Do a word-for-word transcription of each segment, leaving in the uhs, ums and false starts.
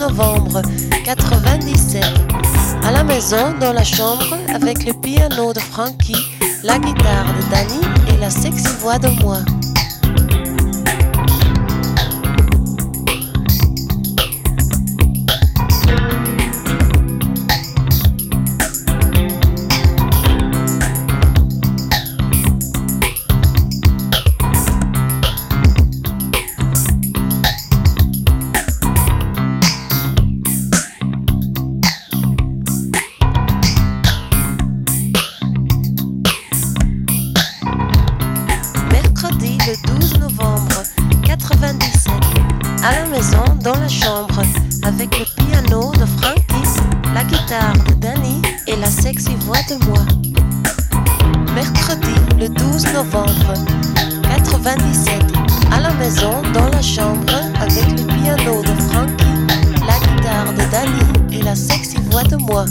novembre quatre-vingt-dix-sept. À la maison, dans la chambre, avec le piano de Frankie, la guitare de Danny et la sexy voix de moi. Mercredi le douze novembre quatre-vingt-dix-sept. À la maison, dans la chambre, avec le piano de Frankie, la guitare de Danny et la sexy voix de moi. Mercredi le douze novembre quatre-vingt-dix-sept. À la maison, dans la chambre, avec le piano de Frankie, la guitare de Danny et la sexy voix de moi.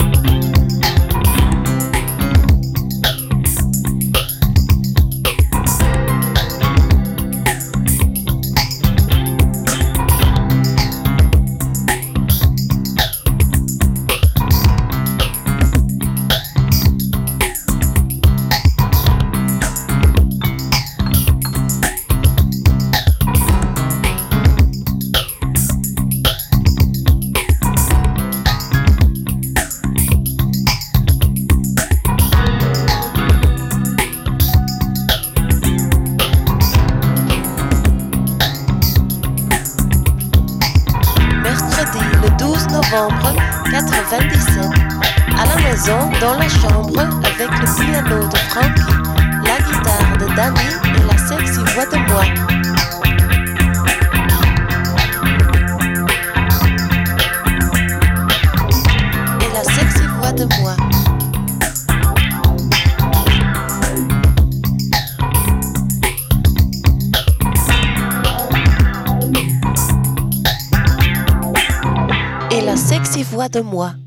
Le douze novembre quatre-vingt-dix-sept. À la maison, dans la chambre, avec le piano de Frankie, la guitare de Danny et la sexy voix de moi. Et la sexy voix de moi. Et la sexy voix de moi.